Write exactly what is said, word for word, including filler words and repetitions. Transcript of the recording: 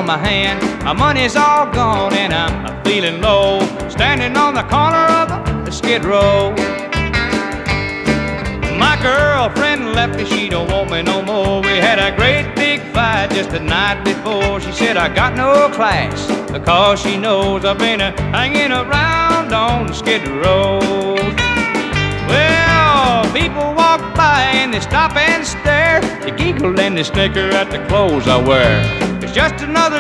my hand. My money's all gone and I'm feeling low, standing on the corner of a skid row. My girlfriend left me, she don't want me no more. We had a great big fight just the night before. She said I got no class because she knows I've been uh, hanging around on Skid Row. Well, people walk by and they stop and stare. They giggle and they snicker at the clothes I wear. It's just another